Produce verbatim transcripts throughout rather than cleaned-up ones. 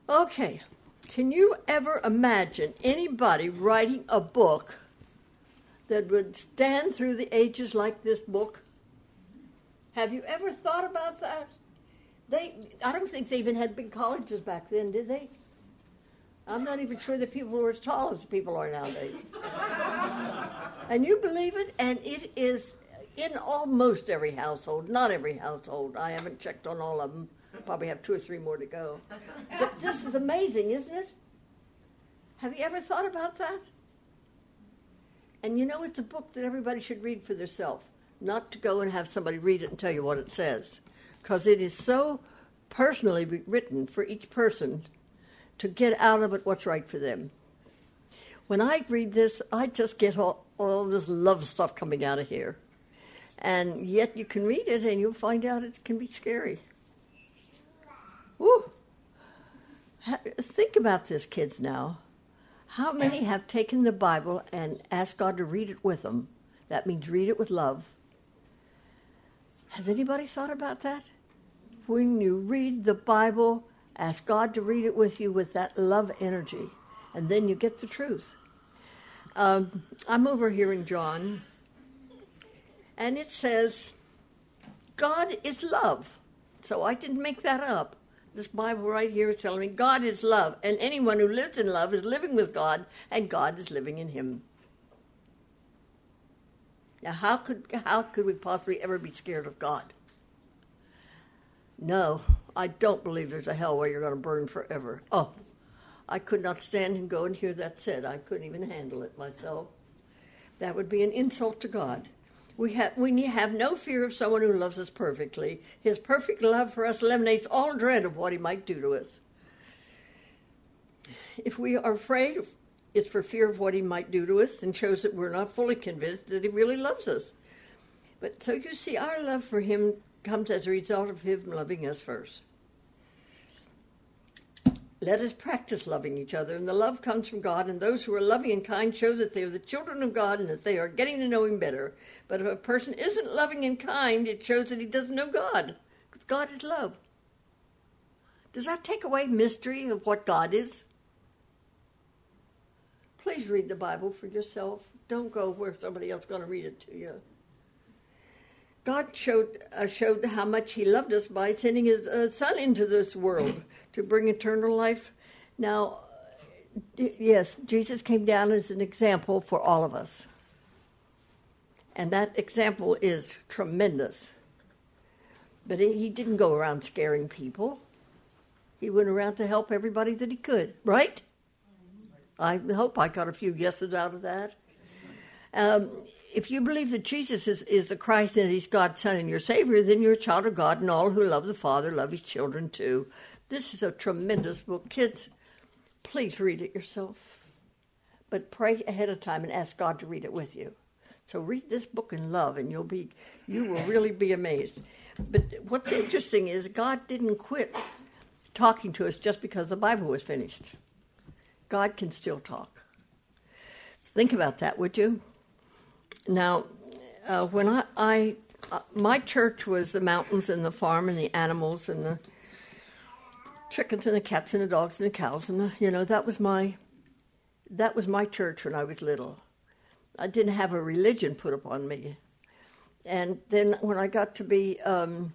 Okay, can you ever imagine anybody writing a book that would stand through the ages like this book? Have you ever thought about that? They, I don't think they even had big colleges back then, did they? I'm not even sure that people were as tall as people are nowadays. And you believe it? And it is in almost every household, not every household. I haven't checked on all of them. Probably have two or three more to go. But this is amazing, isn't it? Have you ever thought about that? And you know, it's a book that everybody should read for themselves, not to go and have somebody read it and tell you what it says, because it is so personally written for each person to get out of it what's right for them. When I read this, I just get all, all this love stuff coming out of here. And yet you can read it and you'll find out it can be scary. Woo. Think about this, kids, now. How many have taken the Bible and asked God to read it with them? That means read it with love. Has anybody thought about that? When you read the Bible, ask God to read it with you with that love energy, and then you get the truth. Um, I'm over here in John, and it says, God is love. So I didn't make that up. This Bible right here is telling me God is love, and anyone who lives in love is living with God, and God is living in him. Now, how could how could we possibly ever be scared of God? No, I don't believe there's a hell where you're going to burn forever. Oh, I could not stand and go and hear that said. I couldn't even handle it myself. That would be an insult to God. We have, we have no fear of someone who loves us perfectly. His perfect love for us eliminates all dread of what he might do to us. If we are afraid, it's for fear of what he might do to us and shows that we're not fully convinced that he really loves us. But so you see, our love for him comes as a result of him loving us first. Let us practice loving each other, and the love comes from God, and those who are loving and kind show that they are the children of God and that they are getting to know him better. But if a person isn't loving and kind, it shows that he doesn't know God, because God is love. Does that take away mystery of what God is? Please read the Bible for yourself. Don't go where somebody else is going to read it to you. God showed uh, showed how much he loved us by sending his uh, son into this world to bring eternal life. Now, yes, Jesus came down as an example for all of us. And that example is tremendous. But he didn't go around scaring people. He went around to help everybody that he could, right? I hope I got a few yeses out of that. Um, if you believe that Jesus is, is the Christ and he's God's Son and your Savior, then you're a child of God, and all who love the Father love his children too. This is a tremendous book. Kids, please read it yourself. But pray ahead of time and ask God to read it with you. So read this book in love, and you'll be, you will really be amazed. But what's interesting is God didn't quit talking to us just because the Bible was finished. God can still talk. Think about that, would you? Now, uh, when I, I uh, my church was the mountains and the farm and the animals and the chickens and the cats and the dogs and the cows, and the, you know, that was my that was my church when I was little. I didn't have a religion put upon me. And then when I got to be um,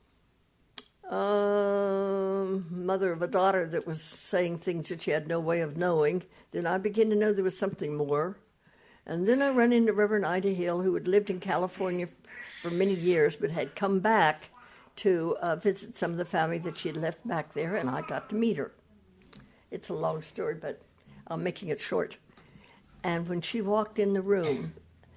uh, mother of a daughter that was saying things that she had no way of knowing, then I began to know there was something more. And then I run into Reverend Ida Hill, who had lived in California for many years, but had come back to uh, visit some of the family that she had left back there, and I got to meet her. It's a long story, but I'm making it short. And when she walked in the room,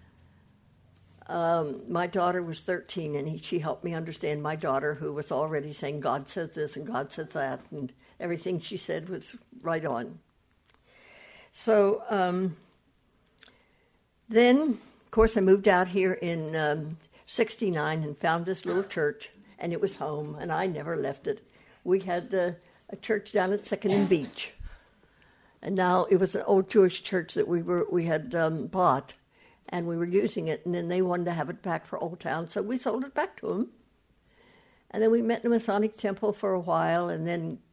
um, my daughter was thirteen, and he, she helped me understand my daughter, who was already saying, God says this and God says that, and everything she said was right on. So um, then, of course, I moved out here in um, sixty-nine and found this little church, and it was home, and I never left it. We had uh, a church down at Second and Beach. And now it was an old Jewish church that we were we had um, bought, and we were using it, and then they wanted to have it back for Old Town, so we sold it back to them. And then we met in the Masonic Temple for a while, and then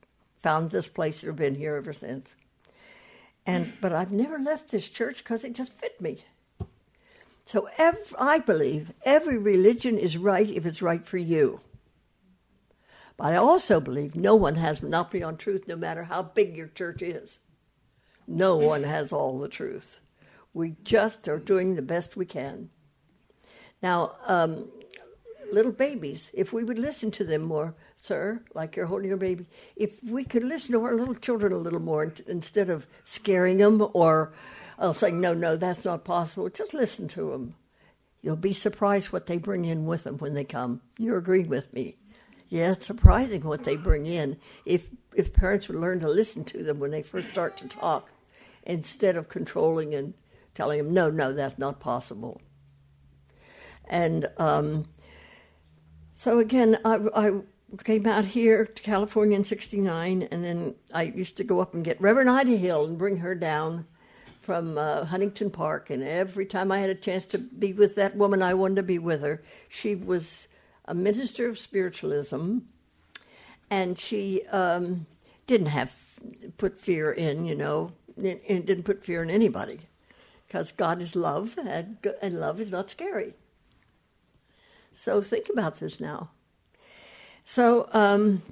found this place and have been here ever since. And but I've never left this church because it just fit me. So every, I believe every religion is right if it's right for you. But I also believe no one has monopoly on truth, no matter how big your church is. No one has all the truth. We just are doing the best we can. Now, um, little babies, if we would listen to them more, sir, like you're holding your baby, if we could listen to our little children a little more instead of scaring them or uh, saying, no, no, that's not possible, just listen to them. You'll be surprised what they bring in with them when they come. You agree with me? Yeah, it's surprising what they bring in if if parents would learn to listen to them when they first start to talk instead of controlling and telling them, no, no, that's not possible. And um, so again, I, I came out here to California in sixty-nine, and then I used to go up and get Reverend Ida Hill and bring her down from uh, Huntington Park. And every time I had a chance to be with that woman, I wanted to be with her. She was a minister of spiritualism, and she um, didn't have put fear in, you know, and didn't put fear in anybody, because God is love, and, and love is not scary. So think about this now. So um,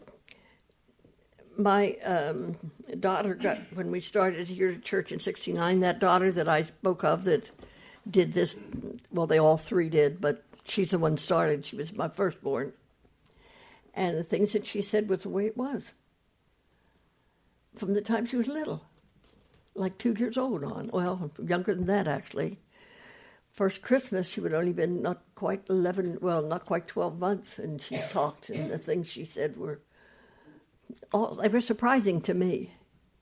my um, daughter got, when we started here at church in sixty-nine, that daughter that I spoke of that did this, well, they all three did, but she's the one started. She was my firstborn. And the things that she said was the way it was from the time she was little, like two years old on. Well, younger than that, actually. First Christmas, she would only been not quite eleven, well, not quite twelve months, and she talked, and the things she said were, all, they were surprising to me.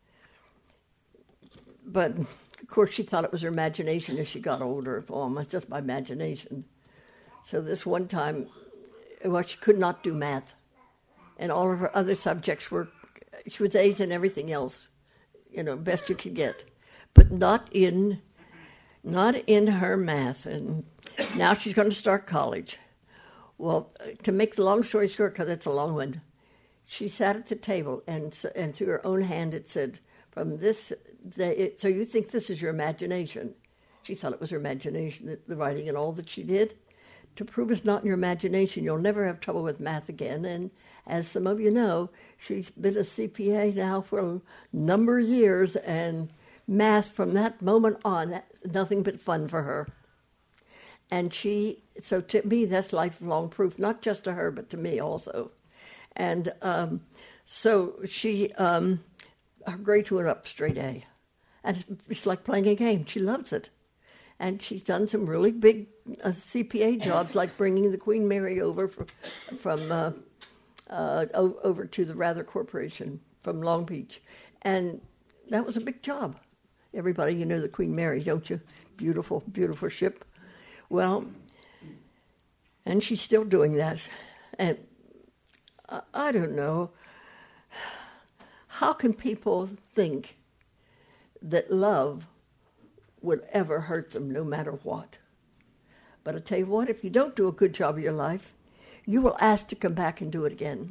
But, of course, she thought it was her imagination as she got older. Oh, it's just my imagination. So this one time, well, she could not do math, and all of her other subjects were, she was A's in everything else, you know, best you could get, but not in, not in her math. And now she's going to start college. Well, to make the long story short, because it's a long one, she sat at the table, and and through her own hand it said, "From this, the, so you think this is your imagination?" She thought it was her imagination, the, the writing and all that she did. To prove it's not in your imagination, you'll never have trouble with math again. And as some of you know, she's been a C P A now for a number of years, and math from that moment on, nothing but fun for her. And she, so to me, that's lifelong proof, not just to her, but to me also. And um, so she, um, her grades went up straight A. And it's like playing a game. She loves it. And she's done some really big uh, C P A jobs, like bringing the Queen Mary over from, from uh, uh, over to the Rather Corporation from Long Beach. And that was a big job. Everybody, you know the Queen Mary, don't you? Beautiful, beautiful ship. Well, and she's still doing that. And I, I don't know, how can people think that love would ever hurt them no matter what? But I tell you what, if you don't do a good job of your life, you will ask to come back and do it again.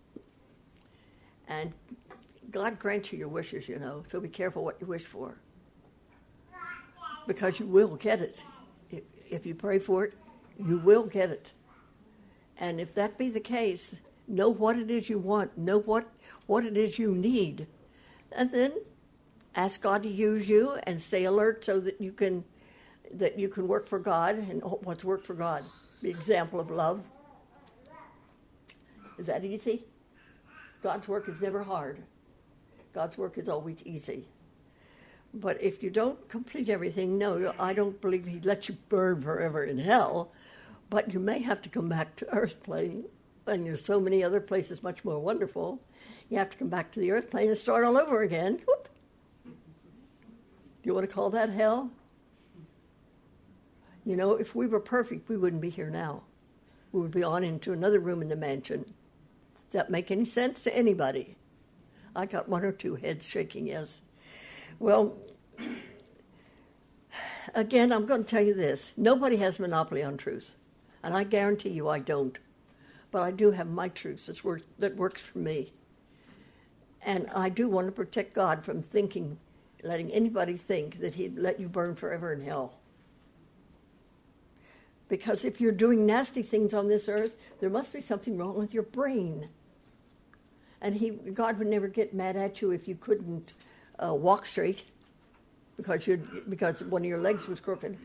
And God grants you your wishes, you know, so be careful what you wish for. Because you will get it. If, if you pray for it, you will get it. And if that be the case, know what it is you want, know what, what it is you need, and then ask God to use you and stay alert so that you can that you can work for God. And what's work for God? The example of love. Is that easy? God's work is never hard. God's work is always easy. But if you don't complete everything, no, I don't believe he'd let you burn forever in hell. But you may have to come back to earth plane, and there's so many other places much more wonderful. You have to come back to the earth plane and start all over again. Whoop. You want to call that hell? You know, if we were perfect, we wouldn't be here now. We would be on into another room in the mansion. Does that make any sense to anybody? I got one or two heads shaking, yes. Well, again, I'm going to tell you this. Nobody has monopoly on truth. And I guarantee you I don't. But I do have my truth that's work, that works for me. And I do want to protect God from thinking, letting anybody think that he'd let you burn forever in hell. Because if you're doing nasty things on this earth, there must be something wrong with your brain. And he, God would never get mad at you if you couldn't uh, walk straight because you because one of your legs was crooked.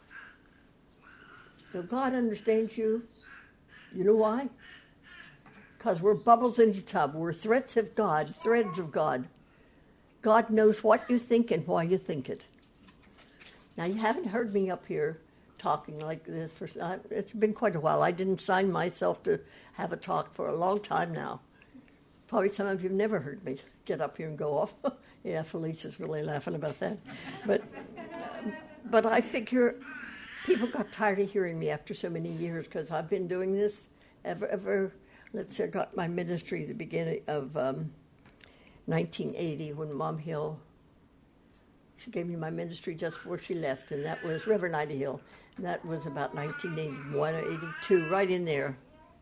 So God understands you. You know why? Because we're bubbles in the tub. We're threads of God, threads of God. God knows what you think and why you think it. Now, you haven't heard me up here talking like this for, uh, it's been quite a while. I didn't sign myself to have a talk for a long time now. Probably some of you have never heard me get up here and go off. Yeah, Felicia's really laughing about that. But, uh, but I figure people got tired of hearing me after so many years because I've been doing this ever, ever, let's say I got my ministry at the beginning of um, nineteen eighty when Mom Hill, she gave me my ministry just before she left, and that was Reverend Ida Hill. And that was about nineteen eighty-one or eighty-two, right in there.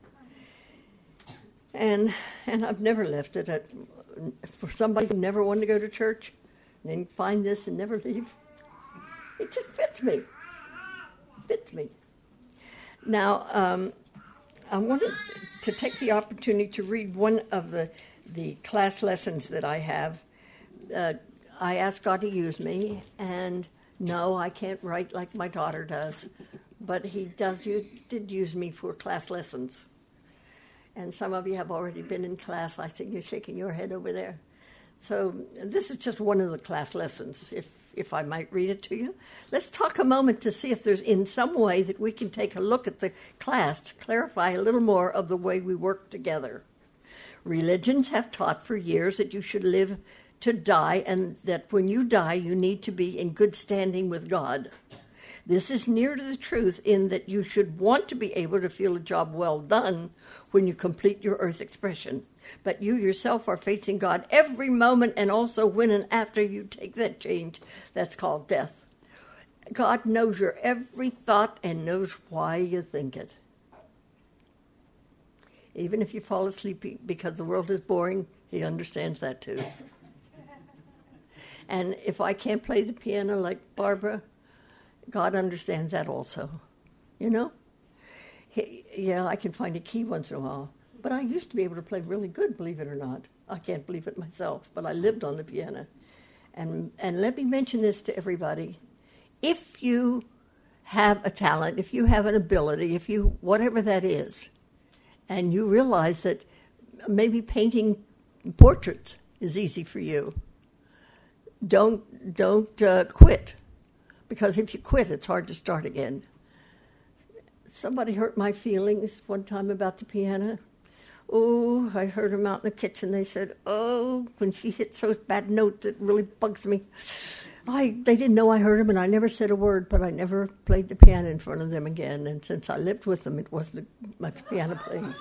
And and I've never left it. At, for somebody who never wanted to go to church, and then find this and never leave, it just fits me. Fits me. Now, um, I wanted to take the opportunity to read one of the, the class lessons that I have. Uh, I asked God to use me, and no, I can't write like my daughter does, but he does use, did use me for class lessons. And some of you have already been in class. I think you're shaking your head over there. So this is just one of the class lessons, if if I might read it to you. Let's talk a moment to see if there's in some way that we can take a look at the class to clarify a little more of the way we work together. Religions have taught for years that you should live to die, and that when you die, you need to be in good standing with God. This is near to the truth in that you should want to be able to feel a job well done when you complete your earth expression. But you yourself are facing God every moment, and also when and after you take that change. That's called death. God knows your every thought and knows why you think it. Even if you fall asleep because the world is boring, he understands that too. And if I can't play the piano like Barbara, God understands that also. You know? He, yeah, I can find a key once in a while. But I used to be able to play really good, believe it or not. I can't believe it myself, but I lived on the piano. And and let me mention this to everybody. If you have a talent, if you have an ability, if you, whatever that is, and you realize that maybe painting portraits is easy for you, don't, don't uh, quit. Because if you quit, it's hard to start again. Somebody hurt my feelings one time about the piano. Oh, I heard them out in the kitchen. They said, oh, when she hits those bad notes, it really bugs me. I They didn't know I heard them, and I never said a word, but I never played the piano in front of them again. And since I lived with them, it wasn't much piano playing.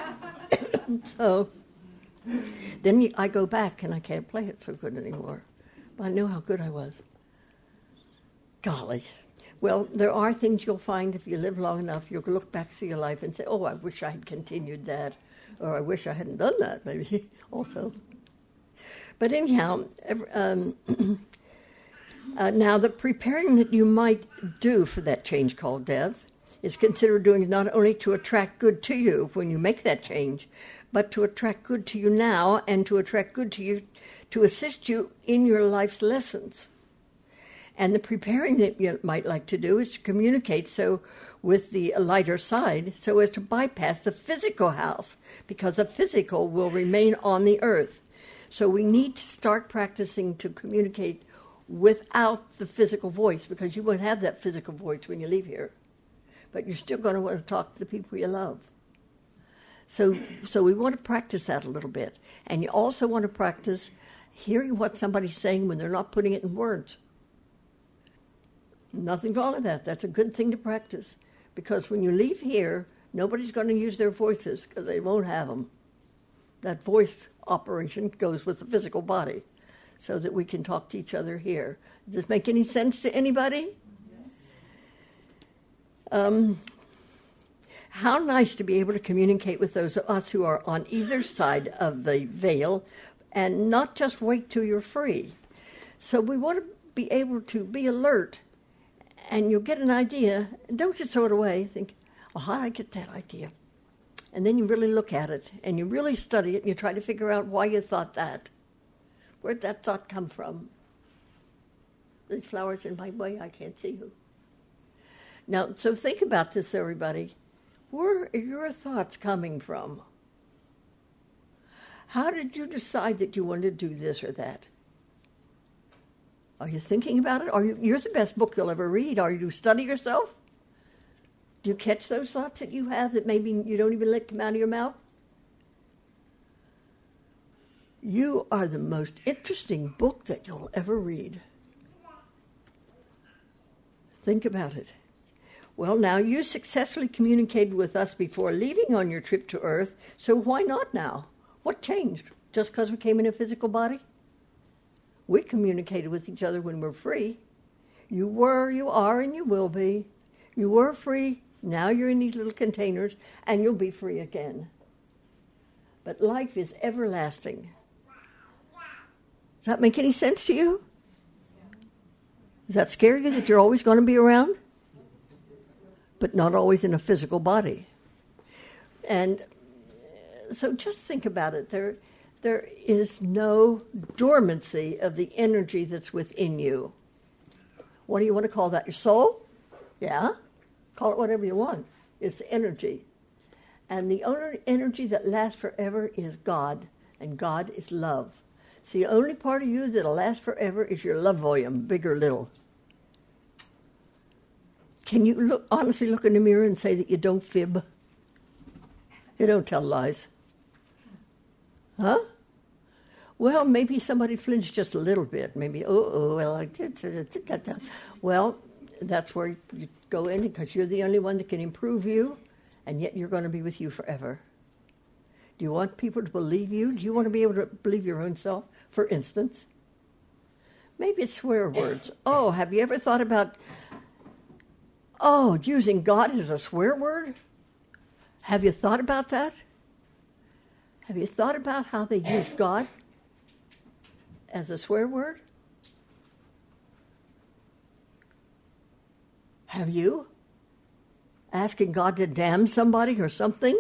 So then you, I go back, and I can't play it so good anymore. But I knew how good I was. Golly. Well, there are things you'll find if you live long enough. You'll look back to your life and say, oh, I wish I had continued that. Or I wish I hadn't done that, maybe, also. But anyhow, um, uh, now the preparing that you might do for that change called death is considered doing not only to attract good to you when you make that change, but to attract good to you now and to attract good to you to assist you in your life's lessons. And the preparing that you might like to do is to communicate so with the lighter side so as to bypass the physical house, because the physical will remain on the earth. So we need to start practicing to communicate without the physical voice, because you won't have that physical voice when you leave here. But you're still going to want to talk to the people you love. So, so we want to practice that a little bit. And you also want to practice hearing what somebody's saying when they're not putting it in words. Nothing wrong with that. That's a good thing to practice. Because when you leave here, nobody's going to use their voices because they won't have them. That voice operation goes with the physical body so that we can talk to each other here. Does this make any sense to anybody? Yes. Um, how nice to be able to communicate with those of us who are on either side of the veil and not just wait till you're free. So we want to be able to be alert, and you'll get an idea, and don't just throw it away. Think, well, how did I get that idea? And then you really look at it, and you really study it, and you try to figure out why you thought that. Where'd that thought come from? These flowers in my way, I can't see you. Now, so think about this, everybody. Where are your thoughts coming from? How did you decide that you wanted to do this or that? Are you thinking about it? Are you, you're the best book you'll ever read. Are you to study yourself? Do you catch those thoughts that you have that maybe you don't even let come out of your mouth? You are the most interesting book that you'll ever read. Think about it. Well, now, you successfully communicated with us before leaving on your trip to Earth, so why not now? What changed? Just because we came in a physical body? We communicated with each other when we're free. You were, you are, and you will be. You were free, now you're in these little containers, and you'll be free again. But life is everlasting. Does that make any sense to you? Does that scare you that you're always going to be around? But not always in a physical body. And so just think about it. There, there is no dormancy of the energy that's within you. What do you want to call that? Your soul? Yeah. Call it whatever you want. It's energy. And the only energy that lasts forever is God. And God is love. See, the only part of you that'll last forever is your love volume, big or little. Can you look, honestly look in the mirror and say that you don't fib? You don't tell lies. Huh? Well, maybe somebody flinched just a little bit. Maybe, oh, oh, well, I did. Well, that's where you go in because you're the only one that can improve you, and yet you're going to be with you forever. Do you want people to believe you? Do you want to be able to believe your own self, for instance? Maybe it's swear words. Oh, have you ever thought about, oh, using God as a swear word? Have you thought about that? Have you thought about how they use God as a swear word? Have you? Asking God to damn somebody or something?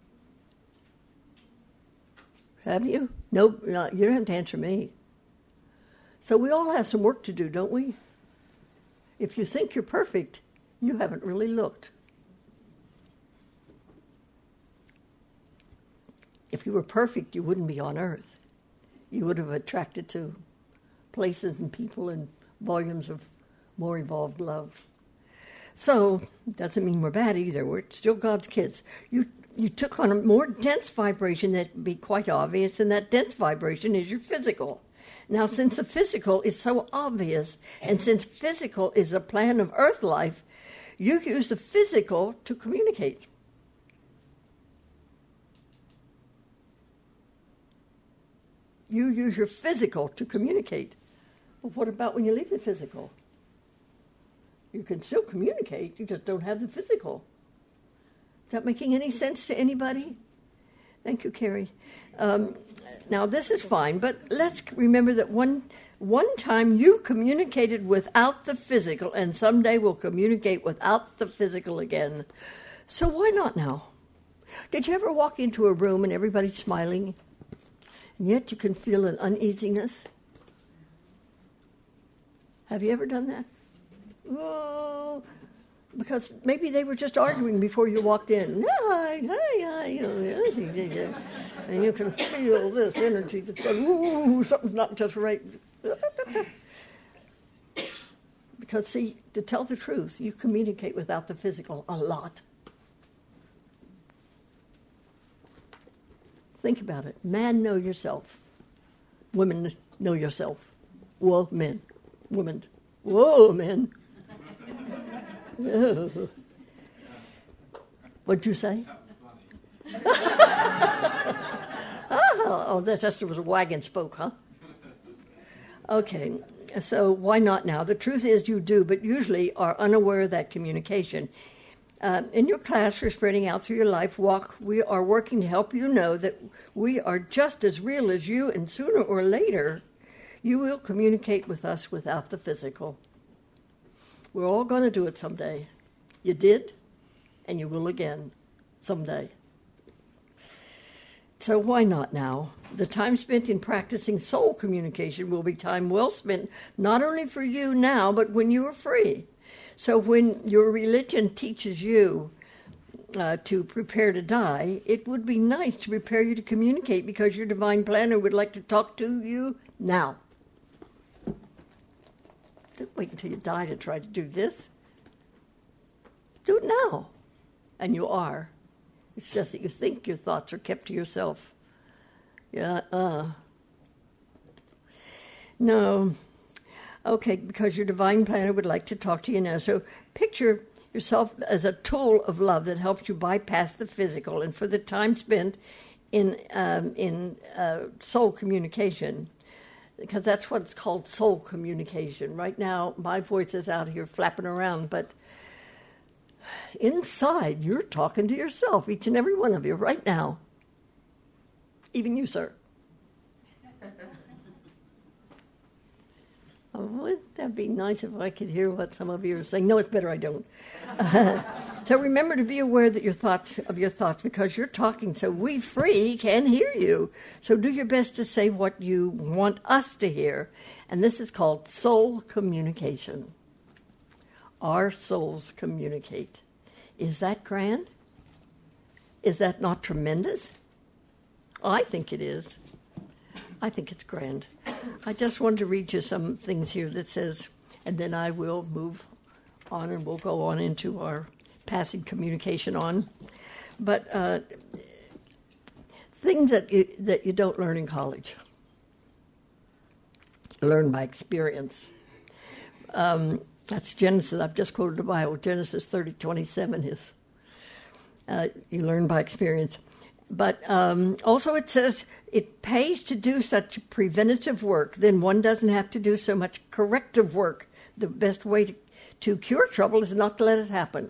Have you? Nope, no, you don't have to answer me. So we all have some work to do, don't we? If you think you're perfect, you haven't really looked. If you were perfect, you wouldn't be on Earth. You would have attracted to places and people and volumes of more evolved love. So, doesn't mean we're bad either. We're still God's kids. You you took on a more dense vibration that would be quite obvious, and that dense vibration is your physical. Now, since the physical is so obvious, and since physical is a plan of Earth life, you use the physical to communicate. You use your physical to communicate. Well, what about when you leave the physical? You can still communicate, you just don't have the physical. Is that making any sense to anybody? Thank you, Carrie. Um, now, this is fine, but let's remember that one one time you communicated without the physical, and someday we'll communicate without the physical again. So why not now? Did you ever walk into a room and everybody's smiling, and yet you can feel an uneasiness? Have you ever done that? Oh, because maybe they were just arguing before you walked in. And you can feel this energy that's going, ooh, something's not just right. Because, see, to tell the truth, you communicate without the physical a lot. Think about it. Man, know yourself. Women, know yourself. Whoa, men. Women. Whoa, men. Oh. What'd you say? oh, oh, that just was a wagon spoke, huh? Okay, so why not now? The truth is you do, but usually are unaware of that communication. Uh, in your class, or spreading out through your life walk, we are working to help you know that we are just as real as you, and sooner or later, you will communicate with us without the physical. We're all going to do it someday. You did, and you will again someday. So why not now? The time spent in practicing soul communication will be time well spent, not only for you now, but when you are free. So when your religion teaches you uh, to prepare to die, it would be nice to prepare you to communicate, because your divine planner would like to talk to you now. Don't wait until you die to try to do this. Do it now. And you are. It's just that you think your thoughts are kept to yourself. Yeah, uh. No. Okay, because your divine planner would like to talk to you now. So picture yourself as a tool of love that helps you bypass the physical. And for the time spent in um, in uh, soul communication, because that's what it's called, soul communication. Right now, my voice is out here flapping around, but inside, you're talking to yourself, each and every one of you, right now. Even you, sir. Oh, wouldn't that be nice if I could hear what some of you are saying? No, it's better I don't. Uh, so remember to be aware that your thoughts of your thoughts, because you're talking, so we free can hear you. So do your best to say what you want us to hear. And this is called soul communication. Our souls communicate. Is that grand? Is that not tremendous? I think it is. I think it's grand. I just wanted to read you some things here that says, and then I will move on and we'll go on into our passing communication on. But uh, things that you, that you don't learn in college. Learn by experience. Um, that's Genesis. I've just quoted the Bible. Genesis thirty twenty-seven is uh, you learn by experience. But um, also it says it pays to do such preventative work. Then one doesn't have to do so much corrective work. The best way to, to cure trouble is not to let it happen.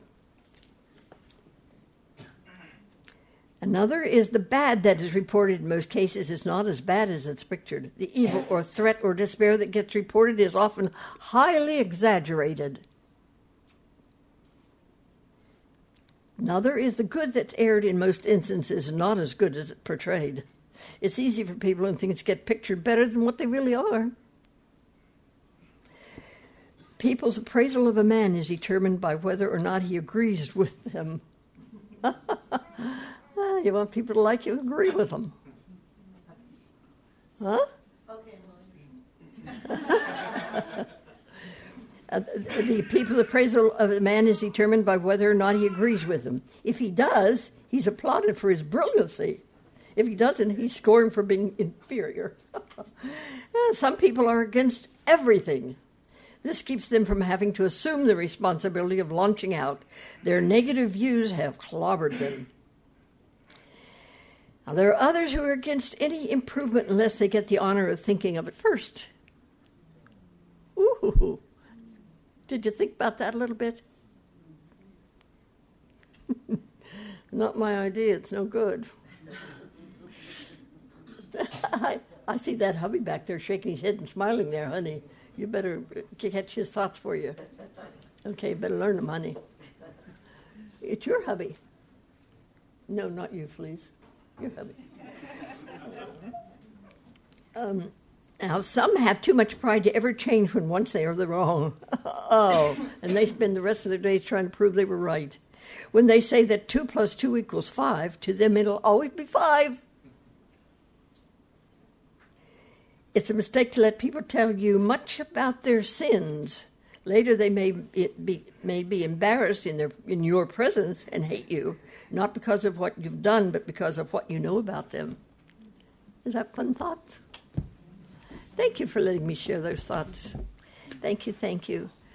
Another is the bad that is reported in most cases is not as bad as it's pictured. The evil or threat or despair that gets reported is often highly exaggerated. Another is the good that's aired in most instances not as good as it's portrayed. It's easy for people when things get pictured better than what they really are. People's appraisal of a man is determined by whether or not he agrees with them. You want people to like you, agree with them. Huh? Okay, Uh, the people's appraisal of a man is determined by whether or not he agrees with them. If he does, he's applauded for his brilliancy. If he doesn't, he's scorned for being inferior. Some people are against everything. This keeps them from having to assume the responsibility of launching out. Their negative views have clobbered them. Now, there are others who are against any improvement unless they get the honor of thinking of it first. Ooh. Did you think about that a little bit? Not my idea. It's no good. I, I see that hubby back there shaking his head and smiling there, honey. You better catch his thoughts for you. Okay, better learn them, honey. It's your hubby. No, not you, please. Your hubby. Um... Now, some have too much pride to ever change when once they are the wrong. Oh, and they spend the rest of their days trying to prove they were right. When they say that two plus two equals five, to them it'll always be five. It's a mistake to let people tell you much about their sins. Later they may be, may be embarrassed in, their, in your presence and hate you, not because of what you've done, but because of what you know about them. Is that fun thoughts? Thank you for letting me share those thoughts. Thank you, thank you.